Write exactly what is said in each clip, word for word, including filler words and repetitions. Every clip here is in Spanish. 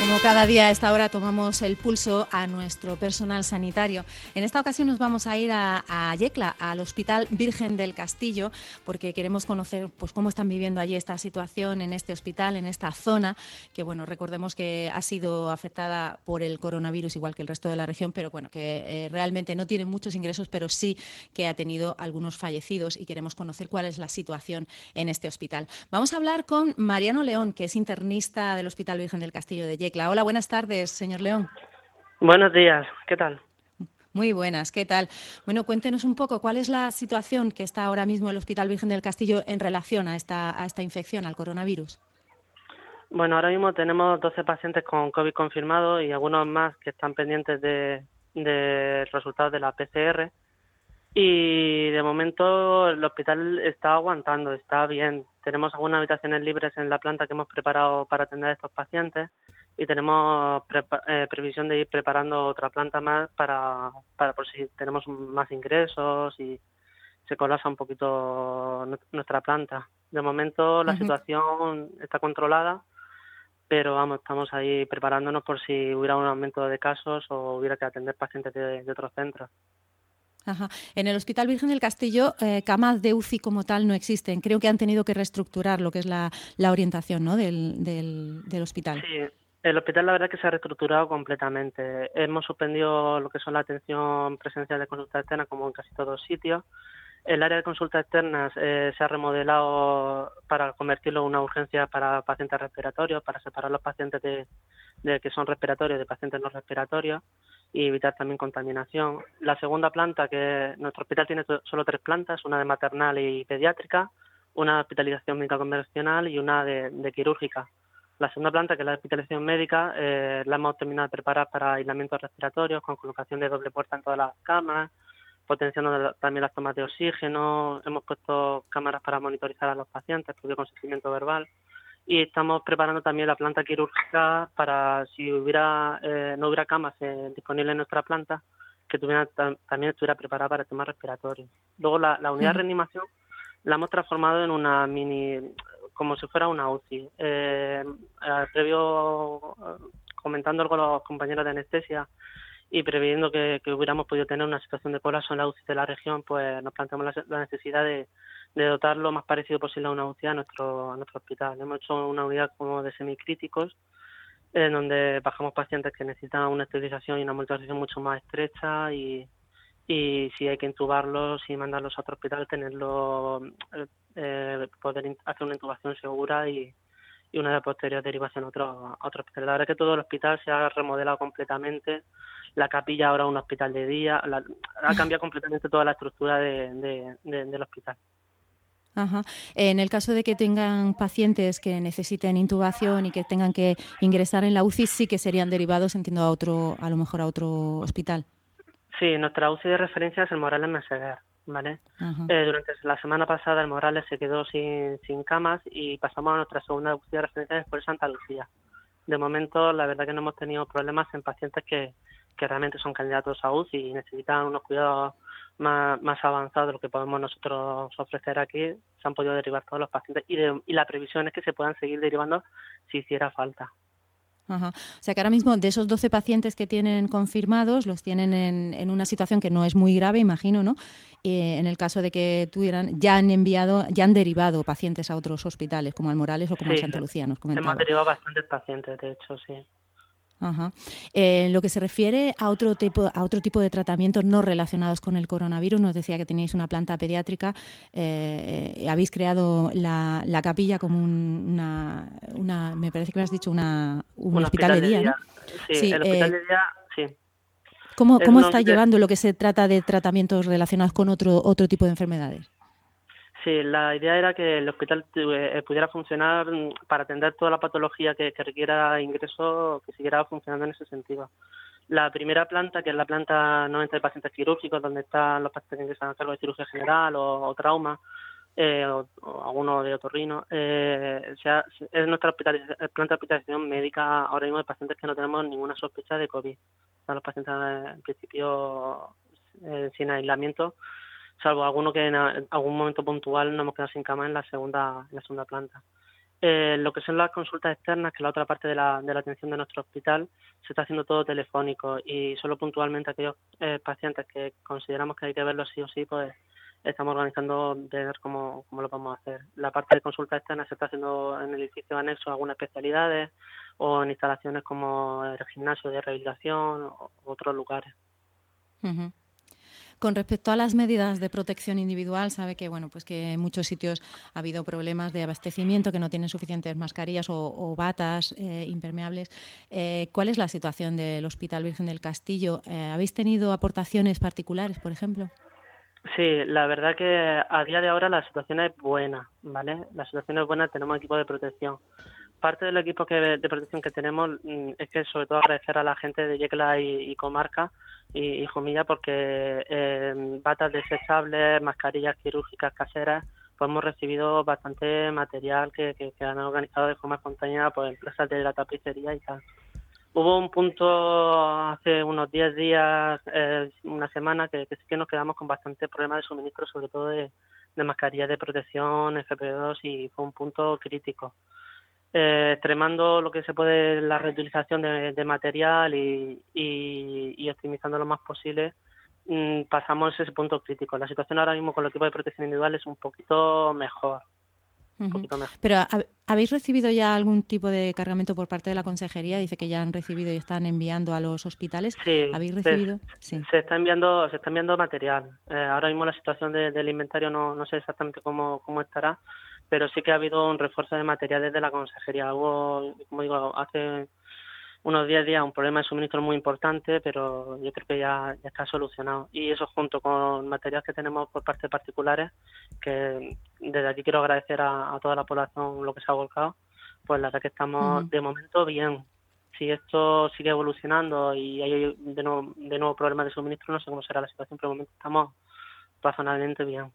Como cada día a esta hora tomamos el pulso a nuestro personal sanitario. En esta ocasión nos vamos a ir a, a Yecla, al Hospital Virgen del Castillo, porque queremos conocer pues, cómo están viviendo allí esta situación en este hospital, en esta zona, que bueno, recordemos que ha sido afectada por el coronavirus igual que el resto de la región, pero bueno, que eh, realmente no tiene muchos ingresos, pero sí que ha tenido algunos fallecidos y queremos conocer cuál es la situación en este hospital. Vamos a hablar con Mariano León, que es internista del Hospital Virgen del Castillo de Yecla. Hola, buenas tardes, señor León. Buenos días, ¿qué tal? Muy buenas, ¿qué tal? Bueno, cuéntenos un poco cuál es la situación que está ahora mismo el Hospital Virgen del Castillo en relación a esta, a esta infección, al coronavirus. Bueno, ahora mismo tenemos doce pacientes con COVID confirmados y algunos más que están pendientes de, de resultados de la P C R. Y de momento el hospital está aguantando, está bien. Tenemos algunas habitaciones libres en la planta que hemos preparado para atender a estos pacientes y tenemos prepa- eh, previsión de ir preparando otra planta más para, para por si tenemos más ingresos y se colapsa un poquito nuestra planta. De momento la Uh-huh. situación está controlada, pero vamos, estamos ahí preparándonos por si hubiera un aumento de casos o hubiera que atender pacientes de, de otros centros. Ajá. En el Hospital Virgen del Castillo, eh, camas de U C I como tal no existen. Creo que han tenido que reestructurar lo que es la, la orientación, ¿no?, del, del, del hospital. Sí, el hospital la verdad que se ha reestructurado completamente. Hemos suspendido lo que son la atención presencial de consulta externa como en casi todos los sitios. El área de consultas externas eh, se ha remodelado para convertirlo en una urgencia para pacientes respiratorios, para separar los pacientes de, de que son respiratorios de pacientes no respiratorios y evitar también contaminación. La segunda planta, que nuestro hospital tiene solo tres plantas, una de maternal y pediátrica, una de hospitalización médica convencional y una de, de quirúrgica. La segunda planta, que es la de hospitalización médica, eh, la hemos terminado de preparar para aislamientos respiratorios con colocación de doble puerta en todas las camas, potenciando también las tomas de oxígeno, hemos puesto cámaras para monitorizar a los pacientes, propio consentimiento verbal, y estamos preparando también la planta quirúrgica para si hubiera eh, no hubiera camas eh, disponibles en nuestra planta, que tuviera, tam, también estuviera preparada para temas respiratorios. Luego la, la unidad de reanimación la hemos transformado en una mini, como si fuera una U C I. Eh, eh, previo, comentándolo con los compañeros de anestesia, y previendo que, que hubiéramos podido tener una situación de colapso en la U C I de la región, pues nos planteamos la, la necesidad de, de dotar lo más parecido posible a una U C I a nuestro, a nuestro hospital. Hemos hecho una unidad como de semicríticos, en donde bajamos pacientes que necesitan una esterilización y una monitorización mucho más estrecha y, y si hay que intubarlos y mandarlos a otro hospital, tenerlo, eh, poder hacer una intubación segura y, y una posterior derivación a otro, a otro hospital. La verdad es que todo el hospital se ha remodelado completamente. La capilla ahora es un hospital de día, la, ha cambiado completamente toda la estructura de, de, de, del hospital. Ajá. En el caso de que tengan pacientes que necesiten intubación y que tengan que ingresar en la U C I, sí que serían derivados, entiendo, a otro, a lo mejor a otro hospital. Sí, nuestra U C I de referencia es el Morales Meseguer, ¿vale? Ajá. Eh, durante la semana pasada el Morales se quedó sin, sin camas y pasamos a nuestra segunda U C I de referencia después de Santa Lucía. De momento, la verdad que no hemos tenido problemas en pacientes que, que realmente son candidatos a U C I y necesitan unos cuidados más, más avanzados de lo que podemos nosotros ofrecer aquí. Se han podido derivar todos los pacientes y, de, y la previsión es que se puedan seguir derivando si hiciera falta. Ajá. O sea que ahora mismo de esos doce pacientes que tienen confirmados, los tienen en, en una situación que no es muy grave, imagino, ¿no? Eh, en el caso de que tuvieran, ya han enviado, ya han derivado pacientes a otros hospitales, como al Morales o como al Sí, Santa Lucía, nos hemos comentaba. derivado bastantes pacientes, de hecho, sí. Ajá. Eh, en lo que se refiere a otro tipo a otro tipo de tratamientos no relacionados con el coronavirus, nos decía que teníais una planta pediátrica, eh, eh, habéis creado la, la capilla como un, una, una, me parece que me has dicho una, un Un hospital hospital de de día, día, ¿no? sí, Sí. el hospital Eh, de día, sí. ¿cómo, Es ¿Cómo una está unidad. llevando lo que se trata de tratamientos relacionados con otro otro tipo de enfermedades? Sí, la idea era que el hospital eh, pudiera funcionar para atender toda la patología que, que requiera ingreso, que siguiera funcionando en ese sentido. La primera planta, que es la planta noventa de pacientes quirúrgicos, donde están los pacientes que están a cargo de cirugía general o, o trauma, eh, o, o alguno de otorrino, eh, sea, es nuestra hospitalización, planta de hospitalización médica ahora mismo de pacientes que no tenemos ninguna sospecha de COVID. O sea, los pacientes eh, en principio eh, sin aislamiento, salvo alguno que en algún momento puntual nos hemos quedado sin cama en la segunda en la segunda planta. Eh, lo que son las consultas externas, que es la otra parte de la, de la atención de nuestro hospital, se está haciendo todo telefónico y solo puntualmente aquellos eh, pacientes que consideramos que hay que verlos sí o sí, pues estamos organizando de ver cómo, cómo lo vamos a hacer. La parte de consulta externa se está haciendo en el edificio anexo a algunas especialidades o en instalaciones como el gimnasio de rehabilitación o otros lugares. Uh-huh. Con respecto a las medidas de protección individual, sabe que bueno, pues que en muchos sitios ha habido problemas de abastecimiento, que no tienen suficientes mascarillas o, o batas eh, impermeables. Eh, ¿Cuál es la situación del Hospital Virgen del Castillo? Eh, ¿Habéis tenido aportaciones particulares, por ejemplo? Sí, la verdad que a día de ahora la situación es buena, ¿vale? La situación es buena, tenemos equipo de protección. Parte del equipo que, de protección que tenemos mm, es que sobre todo agradecer a la gente de Yecla y, y comarca y, y Jumilla porque eh, batas desechables, mascarillas quirúrgicas caseras, pues hemos recibido bastante material que, que, que han organizado de forma espontánea pues empresas de la tapicería y tal. Hubo un punto hace unos diez días, eh, una semana, que, que sí que nos quedamos con bastante problemas de suministro, sobre todo de, de mascarillas de protección, F P dos, y fue un punto crítico. Eh, extremando lo que se puede la reutilización de, de material y, y, y optimizando lo más posible, mmm, pasamos ese punto crítico. La situación ahora mismo con el equipo de protección individual es un poquito mejor. Un Uh-huh. poquito mejor. Pero ¿habéis recibido ya algún tipo de cargamento por parte de la consejería? Dice que ya han recibido y están enviando a los hospitales. Sí, ¿Habéis se, recibido? Sí. se está enviando, se está enviando material. Eh, ahora mismo la situación de, del inventario no, no sé exactamente cómo, cómo estará, pero sí que ha habido un refuerzo de material desde la consejería. Hubo, como digo, hace unos diez días un problema de suministro muy importante, pero yo creo que ya, ya está solucionado. Y eso junto con material que tenemos por parte de particulares, que desde aquí quiero agradecer a, a toda la población lo que se ha volcado, pues la verdad que estamos Uh-huh. de momento bien. Si esto sigue evolucionando y hay de nuevo, de nuevo problemas de suministro, no sé cómo será la situación, pero de momento estamos razonablemente bien.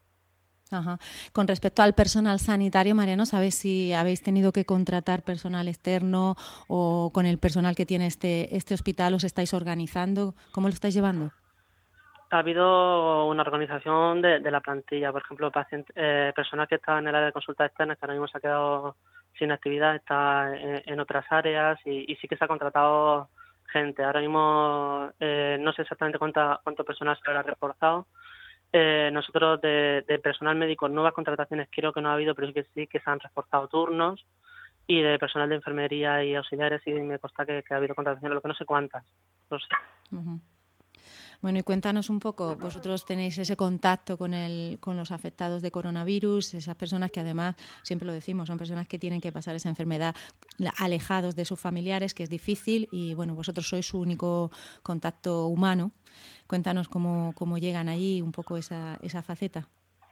Ajá. Con respecto al personal sanitario, Mariano, ¿sabéis si habéis tenido que contratar personal externo o con el personal que tiene este, este hospital os estáis organizando? ¿Cómo lo estáis llevando? Ha habido una organización de, de la plantilla, por ejemplo, paciente, eh, personal que está en el área de consultas externas, que ahora mismo se ha quedado sin actividad, está en, en otras áreas y, y sí que se ha contratado gente. Ahora mismo eh, no sé exactamente cuánta, cuánto personal se habrá reforzado. Eh, nosotros de, de personal médico, nuevas contrataciones creo que no ha habido, pero sí que sí que se han reforzado turnos, y de personal de enfermería y auxiliares sí me consta que, que ha habido contrataciones, lo que no sé cuántas. No sé. Uh-huh. Bueno, y cuéntanos un poco, vosotros tenéis ese contacto con el, con los afectados de coronavirus, esas personas que además, siempre lo decimos, son personas que tienen que pasar esa enfermedad alejados de sus familiares, que es difícil, y bueno, vosotros sois su único contacto humano. Cuéntanos cómo, cómo llegan allí, un poco esa, esa faceta.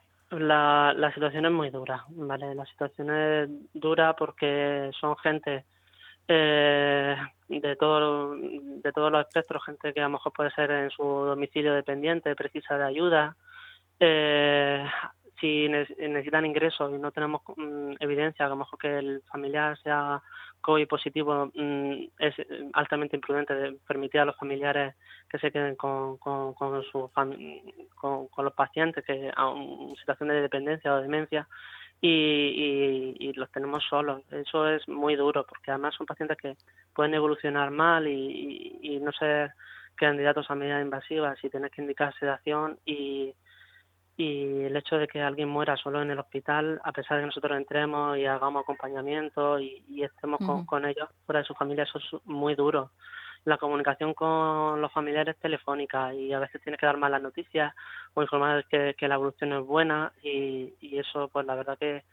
La, la situación es muy dura, ¿vale? La situación es dura porque son gente eh, de todo, de todos los espectros, gente que a lo mejor puede ser en su domicilio dependiente, precisa de ayuda. Eh, si necesitan ingresos y no tenemos mm, evidencia, a lo mejor que el familiar sea COVID positivo, mm, es altamente imprudente de permitir a los familiares que se queden con, con, con, su fam- con, con los pacientes que a en situación de dependencia o demencia, y, y, y los tenemos solos. Eso es muy duro porque además son pacientes que pueden evolucionar mal y, y, y no ser candidatos a medidas invasivas y tener que indicar sedación, y y el hecho de que alguien muera solo en el hospital, a pesar de que nosotros entremos y hagamos acompañamiento y, y estemos con, Uh-huh. con ellos fuera de su familia, eso es muy duro. La comunicación con los familiares es telefónica y a veces tienes que dar malas noticias o informar que, que la evolución no es buena, y, y eso pues la verdad que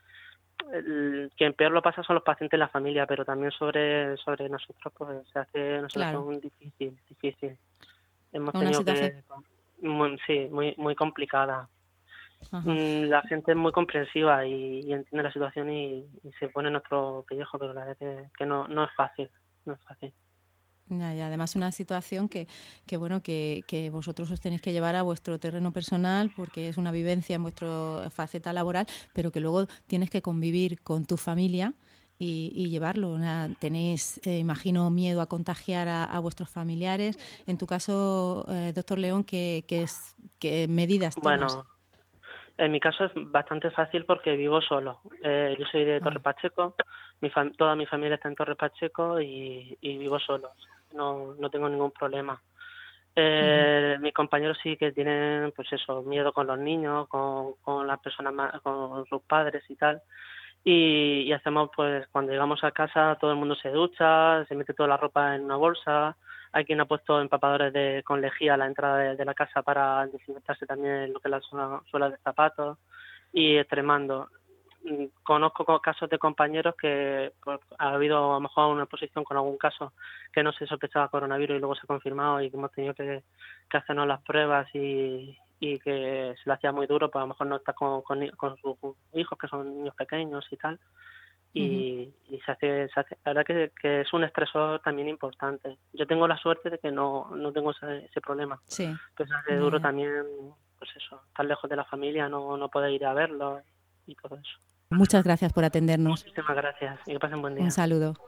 el, quien peor lo pasa son los pacientes y la familia, pero también sobre sobre nosotros pues se hace una Claro. situación difícil, difícil. Hemos Una tenido situación. que, muy, sí, muy muy complicada. Ajá. La gente es muy comprensiva y, y entiende la situación y, y se pone en nuestro pellejo, pero la verdad que, que no, no es fácil, no es fácil. Ya, y además una situación que, que bueno que, que vosotros os tenéis que llevar a vuestro terreno personal porque es una vivencia en vuestra faceta laboral, pero que luego tienes que convivir con tu familia y, y llevarlo. Una, tenéis, eh, imagino, miedo a contagiar a, a vuestros familiares. En tu caso, eh, doctor León, ¿qué, qué, es, qué medidas tomas? Bueno, En mi caso es bastante fácil porque vivo solo. Eh, yo soy de Torre Pacheco, mi fam- toda mi familia está en Torre Pacheco y, y vivo solo. No, no tengo ningún problema. Ujú. Eh, mis compañeros sí que tienen, pues eso, miedo con los niños, con, con las personas más, con sus padres y tal. Y, y hacemos, pues, cuando llegamos a casa, todo el mundo se ducha, se mete toda la ropa en una bolsa. Hay quien ha puesto empapadores de, con lejía a la entrada de, de la casa para desinfectarse también lo que es la suela, suela de zapatos y extremando. Mm, Conozco co- casos de compañeros que pues, ha habido a lo mejor una exposición con algún caso que no se sospechaba coronavirus y luego se ha confirmado y que hemos tenido que, que hacernos las pruebas y, y que se le hacía muy duro, pues a lo mejor no está con, con, ni- con sus hijos que son niños pequeños y tal. Ujú. Y, y se hace, se hace, la verdad que, que es un estresor también importante. Yo tengo la suerte de que no, no tengo ese, ese problema. Sí, Pues hace ya, duro ya. también, pues eso, estar lejos de la familia, no, no poder ir a verlos y todo eso. Muchas gracias por atendernos. Muchísimas gracias y que pasen buen Un día. saludo.